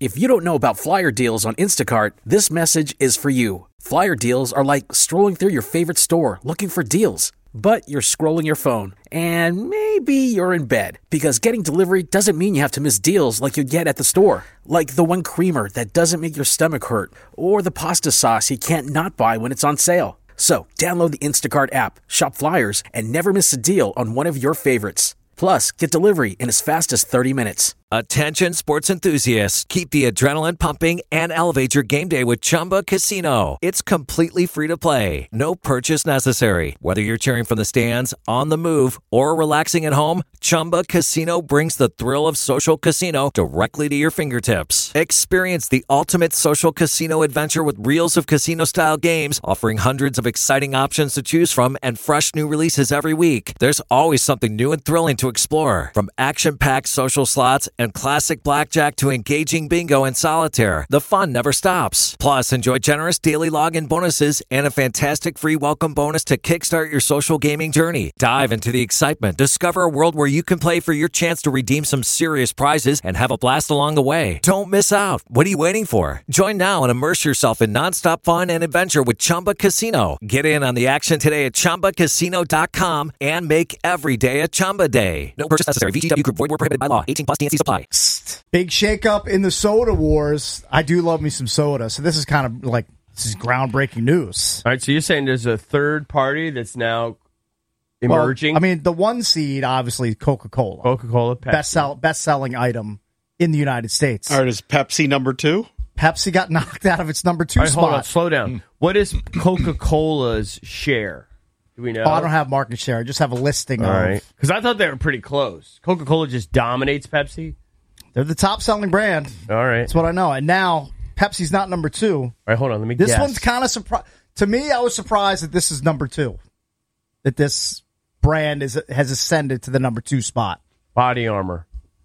If you don't know about flyer deals on Instacart, this message is for you. Flyer deals are like strolling through your favorite store looking for deals. But you're scrolling your phone, and maybe you're in bed, because getting delivery doesn't mean you have to miss deals like you get at the store. Like the one creamer that doesn't make your stomach hurt, or the pasta sauce you can't not buy when it's on sale. So download the Instacart app, shop flyers, and never miss a deal on one of your favorites. Plus, get delivery in as fast as 30 minutes. Attention sports enthusiasts, keep the adrenaline pumping and elevate your game day with Chumba Casino. It's completely free to play. No purchase necessary. Whether you're cheering from the stands, on the move, or relaxing at home, Chumba Casino brings the thrill of social casino directly to your fingertips. Experience the ultimate social casino adventure with reels of casino-style games, offering hundreds of exciting options to choose from and fresh new releases every week. There's always something new and thrilling to explore. From action-packed social slots and classic blackjack to engaging bingo and solitaire, the fun never stops. Plus, enjoy generous daily login bonuses and a fantastic free welcome bonus to kickstart your social gaming journey. Dive into the excitement. Discover a world where you can play for your chance to redeem some serious prizes and have a blast along the way. Don't miss out. What are you waiting for? Join now and immerse yourself in nonstop fun and adventure with Chumba Casino. Get in on the action today at ChumbaCasino.com and make every day a Chumba day. No purchase necessary. VGW Group. Void where prohibited by law. 18+ TNC supply. Big shakeup in the soda wars. I do love me some soda, so this is kind of like this is groundbreaking news. All right, so you're saying there's a third party that's now emerging? Well, I mean, the one seed, obviously, Coca-Cola. Coca-Cola, Pepsi. Best-selling item in the United States. All right, is Pepsi number 2? Pepsi got knocked out of its number 2 spot. Hold on, slow down. What is Coca-Cola's share? Do we know? Oh, I don't have market share. I just have a listing. All right. Because I thought they were pretty close. Coca-Cola just dominates Pepsi? They're the top-selling brand. All right. That's what I know. And now, Pepsi's not number 2. All right, hold on. Let me guess. This one's kind of surprised. To me, I was surprised that this is number 2. That this brand has ascended to the number 2 spot. Body Armor.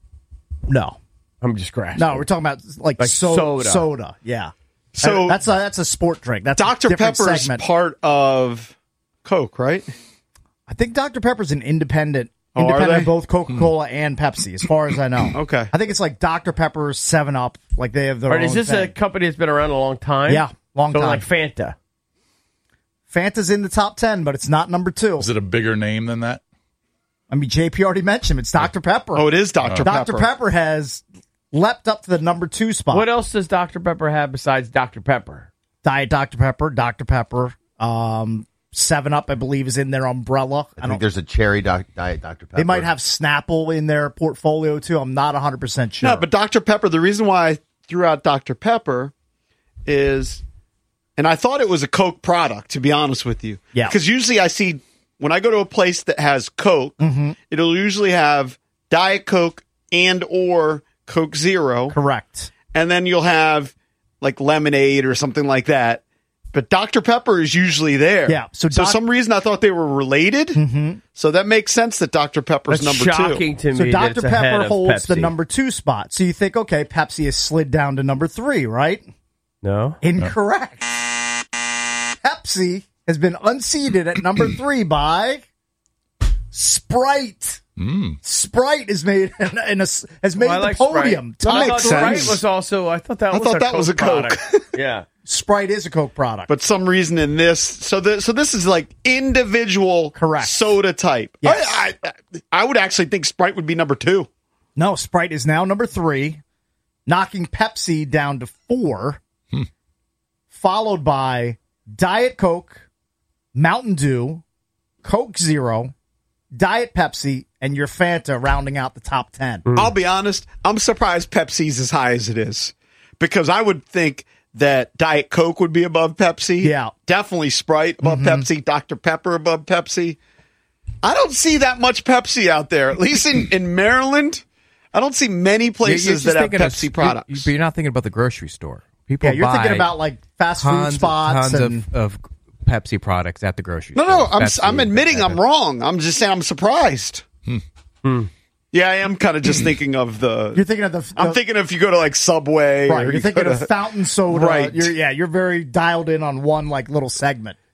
No. I'm just grasping. No, we're talking about like soda. Yeah. So that's a sport drink. That's Dr. a different Pepper's segment. part of Coke, right? I think Dr. Pepper's an independent are of they? both Coca-Cola and Pepsi, as far as I know. Okay. I think it's like Dr. Pepper's 7-Up. Like they have their All right, own is this thing. a company that's been around a long time? Yeah, long so time. like Fanta. Fanta's in the top 10, but it's not number 2. Is it a bigger name than that? I mean, JP already mentioned it's Dr. Pepper. Oh, it is Dr. Pepper. Dr. Pepper has leapt up to the number 2 spot. What else does Dr. Pepper have besides Dr. Pepper? Diet Dr. Pepper, Dr. Pepper, 7-Up, I believe, is in their umbrella. I think there's a cherry Diet Dr. Pepper. They might have Snapple in their portfolio, too. I'm not 100% sure. No, but Dr. Pepper, the reason why I threw out Dr. Pepper is, and I thought it was a Coke product, to be honest with you. Yeah. Because usually I see, when I go to a place that has Coke, it'll usually have Diet Coke and or Coke Zero. Correct. And then you'll have like lemonade or something like that. But Dr. Pepper is usually there. Yeah. So some reason I thought they were related. Mm-hmm. So that makes sense that Dr. Pepper's That's number 2. shocking to me. So that Dr. it's ahead Pepper of holds the Pepsi. number 2 spot. So you think, okay, Pepsi has slid down to number 3, right? No. Incorrect. Pepsi has been unseated at number 3 by Sprite. Sprite has made has made I the like podium. Sprite. That Top makes three. sense. Sprite was also. I thought that was a Coke. product. Yeah. Sprite is a Coke product. But some reason in this, so this is like individual Correct. soda type. Yes. I would actually think Sprite would be number 2. No, Sprite is now number 3, knocking Pepsi down to 4, followed by Diet Coke, Mountain Dew, Coke Zero, Diet Pepsi, and your Fanta rounding out the top 10. I'll be honest, I'm surprised Pepsi's as high as it is. Because I would think that Diet Coke would be above Pepsi. Yeah. Definitely Sprite above Pepsi, Dr. Pepper above Pepsi. I don't see that much Pepsi out there. At least in Maryland, I don't see many places that have Pepsi products. But you're not thinking about the grocery store. People You're buy thinking about like fast food spots tons of Pepsi products at the grocery store. No, Pepsi, I'm admitting I'm wrong. I'm just saying I'm surprised. Yeah, I am kind of just thinking of the. You're thinking of the. I'm thinking if you go to like Subway, Right, or you're thinking go of fountain soda. Right. You're very dialed in on one like little segment.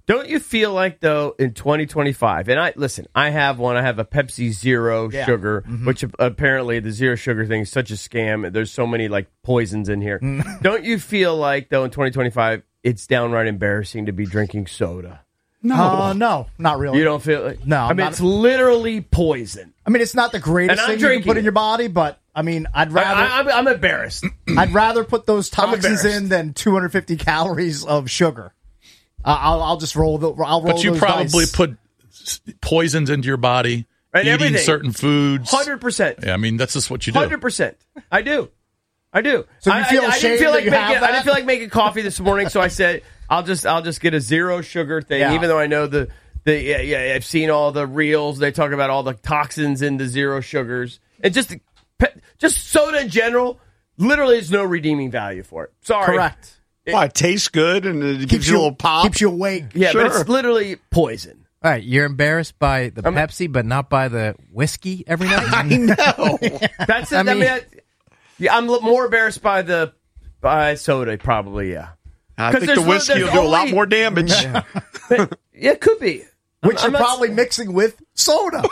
Don't you feel like, though, in 2025, and I have one. I have a Pepsi Zero sugar, which apparently the zero sugar thing is such a scam. There's so many like poisons in here. Don't you feel like, though, in 2025, it's downright embarrassing to be drinking soda? No, not really. You don't feel like... No, I mean, it's literally poison. I mean, it's not the greatest And I'm thing you can put drinking in your body, but I mean, I'd rather. I'm embarrassed. I'd rather put those toxins embarrassed. in than 250 calories of sugar. I'll just roll the. I'll roll. But you those probably dice. put poisons into your body, And eating everything. certain foods. 100%. Yeah, I mean, that's just what you do. 100%. I do. So you feel I ashamed didn't feel that like you have that? I didn't feel like making coffee this morning, so I said I'll just get a zero sugar thing, even though I know I've seen all the reels. They talk about all the toxins in the zero sugars, and just soda in general. Literally, there's no redeeming value for it. Sorry, Correct. It tastes good and it gives you a little pop. Keeps you awake. Yeah, Sure. but it's literally poison. All right, you're embarrassed by the Pepsi, but not by the whiskey every night? I know. That's it. I'm more embarrassed by soda, probably. Yeah, I think the whiskey will do a lot more damage. It could be. Which you're probably mixing with soda.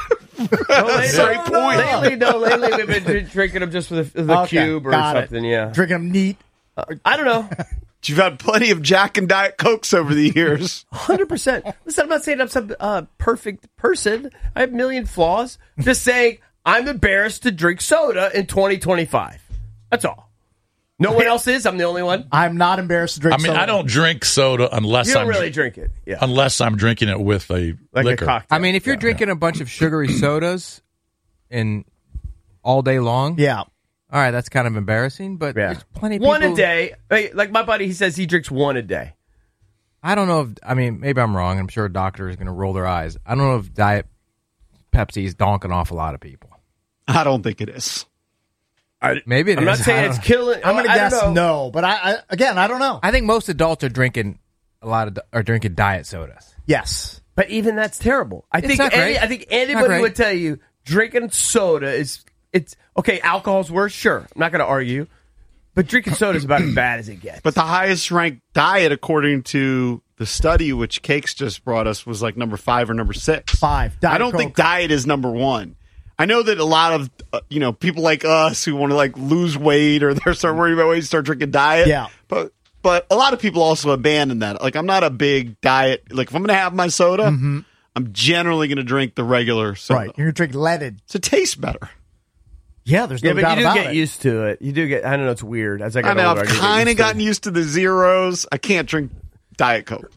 Lately we've been drinking them just with a cube or something. Yeah, drinking them neat. I don't know. You've had plenty of Jack and Diet Cokes over the years. 100%. Listen, I'm not saying I'm some perfect person. I have a million flaws. I'm just saying I'm embarrassed to drink soda in 2025. That's all. No one else is. I'm the only one. I'm not embarrassed to drink soda. I don't drink soda unless You don't I'm really drink it. Yeah. Unless I'm drinking it with a liquor. A cocktail. I mean, if you're drinking a bunch of sugary sodas and all day long, all right, that's kind of embarrassing, but there's plenty of people... One a day. Like my buddy, he says he drinks one a day. I don't know if... maybe I'm wrong. I'm sure a doctor is going to roll their eyes. I don't know if Diet Pepsi is donking off a lot of people. I don't think it is. Maybe it I'm is. not saying it's killing... I'm going to guess no, but I don't know. I think most adults are drinking drinking diet sodas. Yes. But even that's terrible. I think anybody would tell you drinking soda is... It's okay. Alcohol's worse, sure. I'm not going to argue, but drinking soda is about as bad as it gets. But the highest ranked diet, according to the study which Cakes just brought us, was like number 5 or number 6. 5. I don't think diet is number 1. I know that a lot of people like us who want to like lose weight or they're start worrying about weight start drinking diet. Yeah. But a lot of people also abandon that. Like I'm not a big diet. Like if I'm going to have my soda, I'm generally going to drink the regular soda. Right. You're going to drink leaded. So it tastes better. Yeah, there's no doubt but you about do get it. used to it. You do get. I don't know. It's weird. As I got I know older, I've kind of gotten used to the zeros. I can't drink Diet Coke.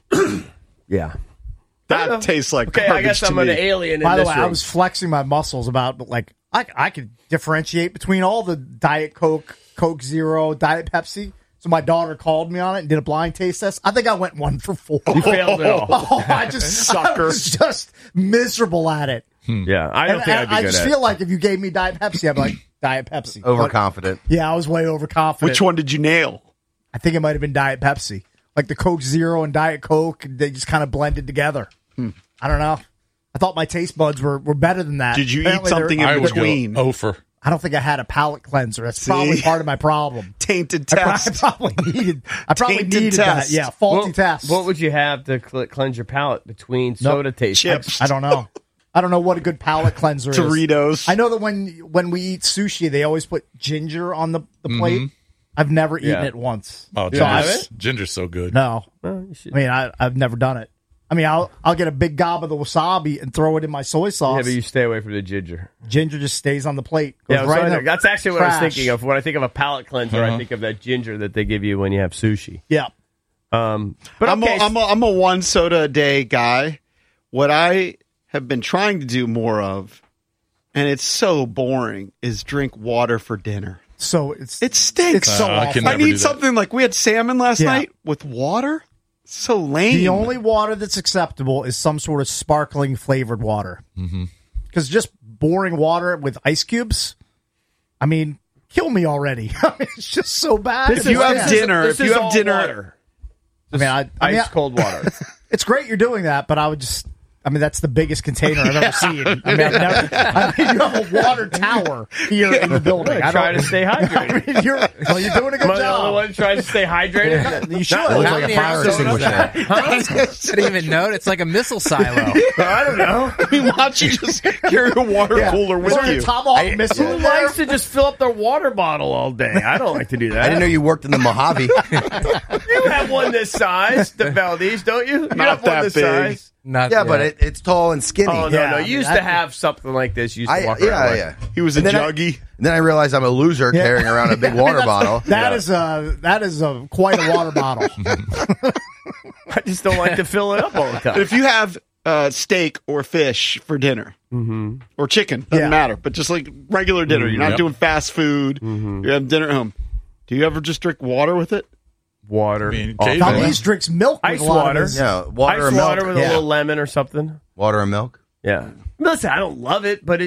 Yeah. That tastes like okay. garbage I guess to I'm me. an alien. By in the this way, room. I was flexing my muscles about, but like I could differentiate between all the Diet Coke, Coke Zero, Diet Pepsi. So my daughter called me on it and did a blind taste test. I think I went 1 for 4. You failed it all. I was just miserable at it. Yeah, I don't think I'd be I good just at feel it. like if you gave me Diet Pepsi, I'd be like, Diet Pepsi. Overconfident. Yeah, I was way overconfident. Which one did you nail? I think it might have been Diet Pepsi. Like the Coke Zero and Diet Coke, they just kind of blended together. I don't know. I thought my taste buds were better than that. Did you Apparently eat something I in would between? go over. I don't think I had a palate cleanser. That's probably part of my problem. Tainted I test. probably needed Tainted that. test. Yeah, faulty test. What would you have to cleanse your palate between soda taste? Chips. I don't know. I don't know what a good palate cleanser is. Doritos. I know that when we eat sushi, they always put ginger on the plate. I've never eaten it once. Oh, So ginger's so good. No. Well, you should. I mean, I've never done it. I mean, I'll get a big gob of the wasabi and throw it in my soy sauce. Yeah, but you stay away from the ginger. Ginger just stays on the plate. Goes Yeah, right in the that's actually what I was trash. thinking of. When I think of a palate cleanser, I think of that ginger that they give you when you have sushi. Yeah. But I'm okay, a 1 soda a day guy. What I have been trying to do more of, and it's so boring, is drink water for dinner. So It stinks. It's so I awful. can I never do need that. something like we had salmon last Yeah. night with water. So lame. The only water that's acceptable is some sort of sparkling flavored water. Because just boring water with ice cubes, I mean, kill me already. it's just so bad. If you have dinner, this if you is have all dinner, water. I mean, Ice cold water. it's great you're doing that, but I would just I mean, that's the biggest container I've ever seen. I mean, you have a water tower here in the building. I try to stay hydrated. I mean, you're doing a good Am I the job. only one trying to stay hydrated? You should. How many ounces is that? I didn't even know. It's like a missile silo. I don't know. I mean, why don't you just carry a water cooler with Is there you? a Tomahawk missile Who in there? likes to just fill up their water bottle all day? I don't like to do that. I didn't know you worked in the Mojave. You have one this size, the Valdez, don't you? You have one that this big. size. Not Yeah, yet. but it's tall and skinny. Oh, no. You used to have something like this. You used to walk around with. Yeah. He was a And then juggy. And then I realized I'm a loser carrying around a big water bottle. That is quite a water bottle. I just don't like to fill it up all the time. But if you have steak or fish for dinner, or chicken, doesn't matter, but just like regular dinner, you're not doing fast food, you're having dinner at home. Do you ever just drink water with it? Water. I mean, Valdez drinks milk with Ice a lot water. of his. Yeah, water Ice and milk. water with a little lemon or something. Water and milk. Yeah. Listen, I don't love it, but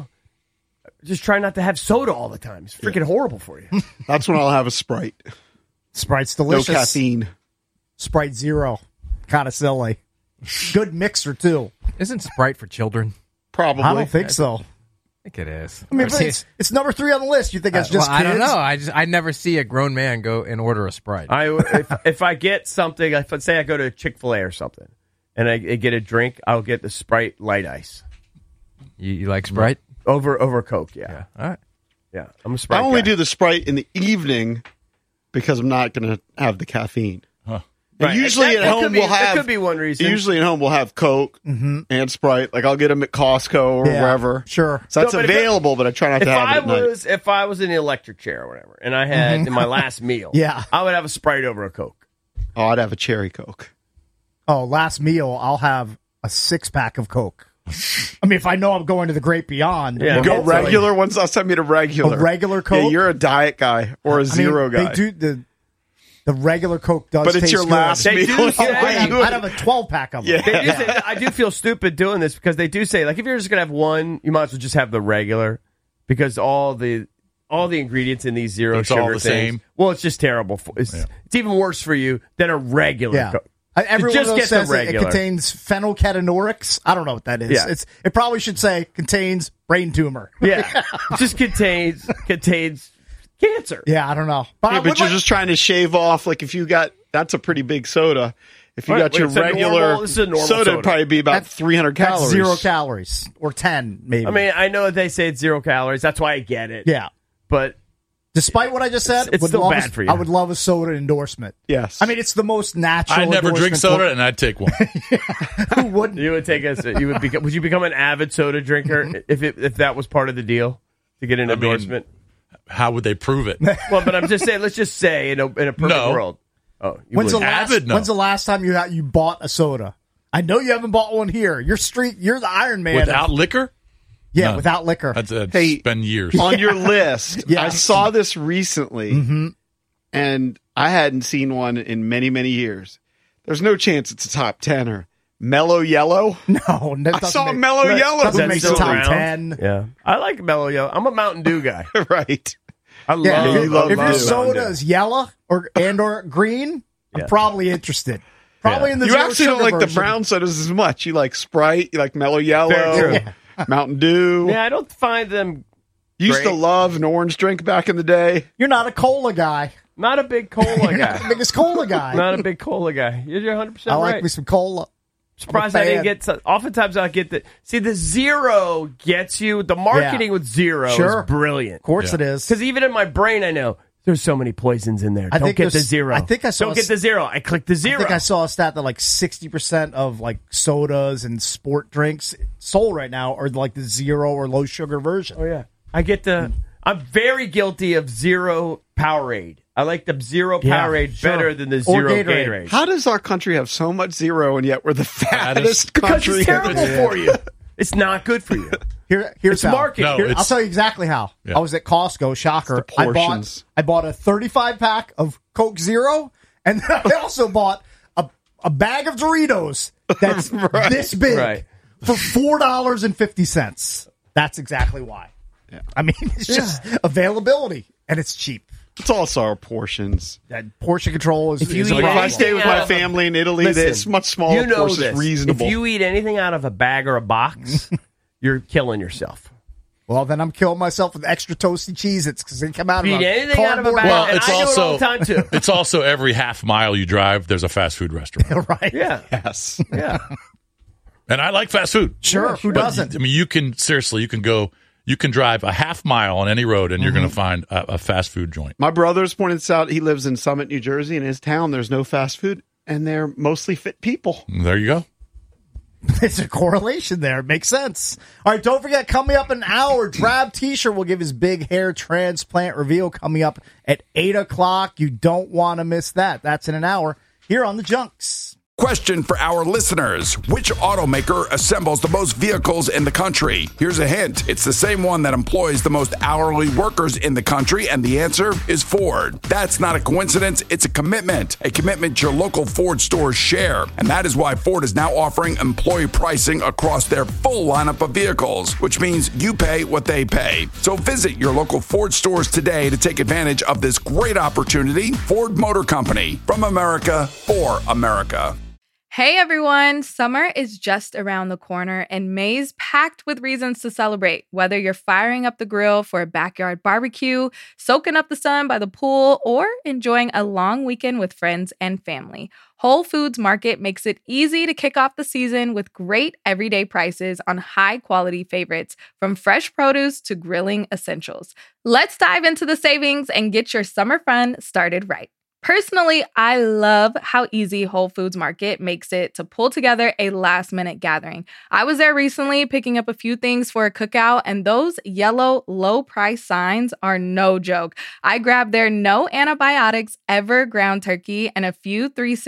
just try not to have soda all the time. It's freaking horrible for you. That's when I'll have a Sprite. Sprite's No delicious. caffeine. Sprite Zero. Kind of silly. Good mixer, too. Isn't Sprite for children? Probably. I don't think so. I think it is. I mean, but it's number 3 on the list. You think it's just I don't kids? know. I never see a grown man go and order a Sprite. If I get something, let's say I go to Chick-fil-A or something, and I get a drink, I'll get the Sprite light ice. You like Sprite? Over Coke, yeah. All right. Yeah, I'm a Sprite I only guy. do the Sprite in the evening because I'm not going to have the caffeine. And Right. usually That at home could be- we'll have. that could be one reason. Usually at home we'll have Coke and Sprite. Like I'll get them at Costco or Yeah, wherever. sure. So that's No, but available, but I try not to have it at night. If I was in the electric chair or whatever, and I had in my last meal, Yeah. I would have a Sprite over a Coke. Oh, I'd have a cherry Coke. Oh, last meal, I'll have a 6-pack of Coke. I mean, if I know I'm going to the Great Beyond. Yeah. You go hopefully- regular. When's the last time you had a regular? A regular Yeah, Coke? you're a diet guy or a zero guy. They do the regular Coke does But it's taste your good. last They meal. do say- I'd have a 12-pack of them. Yeah. They do say, I do feel stupid doing this because they do say, like, if you're just gonna have one, you might as well just have the regular, because all the ingredients in these zero It's sugar all the things, same. well, it's just terrible. It's even worse for you than a regular Yeah. Coke. Everyone Just else get the says it regular. contains phenylketonurics. I don't know what that is. Yeah. It probably should say contains brain tumor. Yeah, it just contains cancer. Yeah, I don't know. But, Yeah, I but would you're like- just trying to shave off. Like if you got, that's a pretty big soda. If you Right, got your it's a regular normal- this is a normal soda, soda. it'd probably be about 300 that's calories. 0 calories or 10 maybe. I mean, I know they say it's 0 calories. That's why I get it. yeah. But Despite what I just said, It's would still love bad for you. I would love a soda endorsement. Yes. I mean, it's the most natural. I never drink endorsement soda, for- and I'd take one. Who wouldn't? you would take us. You would become. Would you become an avid soda drinker if that was part of the deal to get an I mean, endorsement? How would they prove it? Well, but I'm just saying. Let's just say in a perfect No. world. Oh, you When's the wouldn't. last? Avid, no. When's the last time you bought a soda? I know you haven't bought one here. You're the Iron Man. Without liquor? yeah, No. without liquor. Hey, been years. on your list, Yeah. I saw this recently, and I hadn't seen one in many, many years. There's no chance it's a top 10er. Mellow Yellow? No, that I doesn't saw make- Mellow Yellow Doesn't That's make the still top around? 10. Yeah, I like Mellow Yellow. I'm a Mountain Dew guy. Right. I Yeah, love. if, you love if your Mountain soda Dew. is yellow or green, Yeah. I'm probably interested. Probably in the You zero actually don't sugar like the version. brown sodas as much. You like Sprite, you like Mellow Yellow, Very true. Mountain Dew. Yeah, I don't find them. You used to great. love an orange drink back in the day. You're not a cola guy. Not a big cola You're not the guy. biggest cola guy. Not a big cola guy. You're 100% I like right. me some cola. Surprised I'm a I didn't fan. get. Oftentimes I get the. See, the zero gets you. The marketing with zero Sure. is brilliant. Of course it is. Because even in my brain, I know there's so many poisons in there. I Don't think get the there's- zero. I think I saw Don't get the zero. I click the zero. I think I saw a stat that like 60% of like sodas and sport drinks sold right now are like the zero or low sugar version. Oh yeah, I get the. I'm very guilty of zero Powerade. I like the zero Yeah, Powerade sure. better than the Or zero Gatorade. Gatorade. How does our country have so much zero and yet we're the fattest Because country? it's terrible for you. It's not good for you. Here's It's how. marketing. No, Here, it's- I'll tell you exactly how. Yeah. I was at Costco. Shocker! It's the portions. I bought a 35 pack of Coke Zero, and then I also bought a bag of Doritos that's this big Right. for $4.50. That's exactly why. I mean, it's just availability, and it's cheap. It's also our portions. That portion control is. If you is eat a Like if I problem. stay with my family in Italy, Listen, it's much smaller you know portions, this. reasonable. If you eat anything out of a bag or a box, you're killing yourself. Well, then I'm killing myself with extra toasty Cheez-Its because they come out of Eat a anything out of a cardboard bag. Well, And it's I do it also all the time, too. It's also every half mile you drive, there's a fast food restaurant. right? Yeah. Yes. Yeah. And I like fast food. Sure. Who But, doesn't? I mean, you can drive a half mile on any road and you're going to find a fast food joint. My brother's pointed this out. He lives in Summit, New Jersey. In his town, there's no fast food, and they're mostly fit people. There you go. There's a correlation there. It makes sense. All right, don't forget, coming up an hour, Drab T-shirt will give his big hair transplant reveal coming up at 8 o'clock. You don't want to miss that. That's in an hour here on The Junks. Question for our listeners. Which automaker assembles the most vehicles in the country? Here's a hint. It's the same one that employs the most hourly workers in the country, and the answer is Ford. That's not a coincidence. It's a commitment your local Ford stores share. And that is why Ford is now offering employee pricing across their full lineup of vehicles, which means you pay what they pay. So visit your local Ford stores today to take advantage of this great opportunity. Ford Motor Company, from America for America. Hey everyone, summer is just around the corner and May's packed with reasons to celebrate. Whether you're firing up the grill for a backyard barbecue, soaking up the sun by the pool, or enjoying a long weekend with friends and family, Whole Foods Market makes it easy to kick off the season with great everyday prices on high-quality favorites, from fresh produce to grilling essentials. Let's dive into the savings and get your summer fun started right. Personally, I love how easy Whole Foods Market makes it to pull together a last-minute gathering. I was there recently picking up a few things for a cookout, and those yellow low-price signs are no joke. I grabbed their no antibiotics ever ground turkey and a few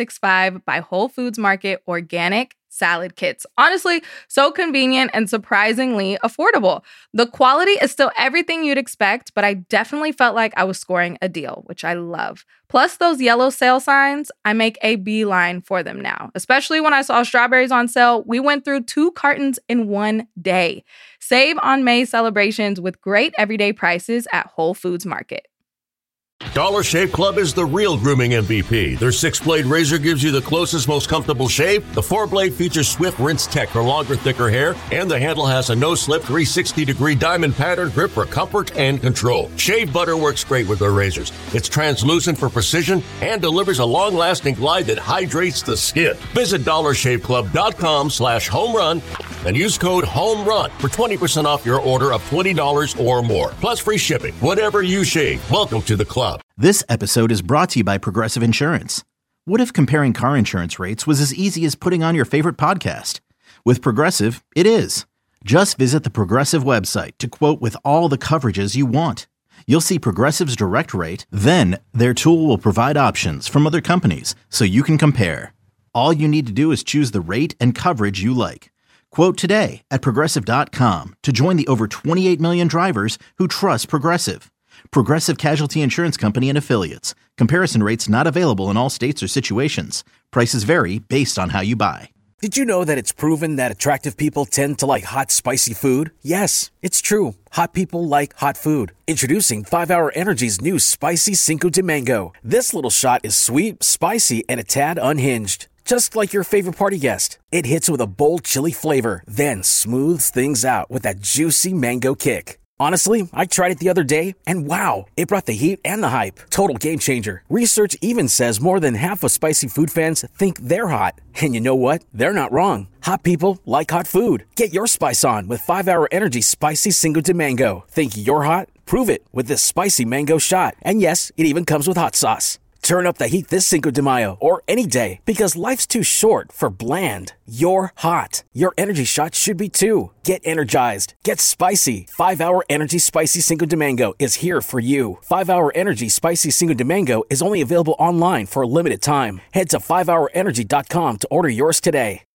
365 by Whole Foods Market organic salad kits. Honestly, so convenient and surprisingly affordable. The quality is still everything you'd expect, but I definitely felt like I was scoring a deal, which I love. Plus those yellow sale signs, I make a beeline for them now. Especially when I saw strawberries on sale, we went through 2 cartons in one day. Save on May celebrations with great everyday prices at Whole Foods Market. Dollar Shave Club is the real grooming MVP. Their 6-blade razor gives you the closest, most comfortable shave. The 4-blade features swift rinse tech for longer, thicker hair, and the handle has a no-slip 360-degree diamond pattern grip for comfort and control. Shave butter works great with their razors. It's translucent for precision and delivers a long-lasting glide that hydrates the skin. Visit DollarShaveClub.com/homerun and use code HOMERUN for 20% off your order of $20 or more, plus free shipping. Whatever you shave, welcome to the club. This episode is brought to you by Progressive Insurance. What if comparing car insurance rates was as easy as putting on your favorite podcast? With Progressive, it is. Just visit the Progressive website to quote with all the coverages you want. You'll see Progressive's direct rate, then their tool will provide options from other companies so you can compare. All you need to do is choose the rate and coverage you like. Quote today at Progressive.com to join the over 28 million drivers who trust Progressive. Progressive Casualty Insurance Company and Affiliates. Comparison rates not available in all states or situations. Prices vary based on how you buy. Did you know that it's proven that attractive people tend to like hot, spicy food? Yes, it's true. Hot people like hot food. Introducing 5-Hour Energy's new Spicy Cinco de Mango. This little shot is sweet, spicy, and a tad unhinged. Just like your favorite party guest. It hits with a bold chili flavor, then smooths things out with that juicy mango kick. Honestly, I tried it the other day, and wow, it brought the heat and the hype. Total game changer. Research even says more than half of spicy food fans think they're hot. And you know what? They're not wrong. Hot people like hot food. Get your spice on with 5-Hour Energy Spicy Cinco de Mango. Think you're hot? Prove it with this spicy mango shot. And yes, it even comes with hot sauce. Turn up the heat this Cinco de Mayo or any day, because life's too short for bland. You're hot. Your energy shot should be too. Get energized. Get spicy. 5-Hour Energy Spicy Cinco de Mango is here for you. 5-Hour Energy Spicy Cinco de Mango is only available online for a limited time. Head to 5hourenergy.com to order yours today.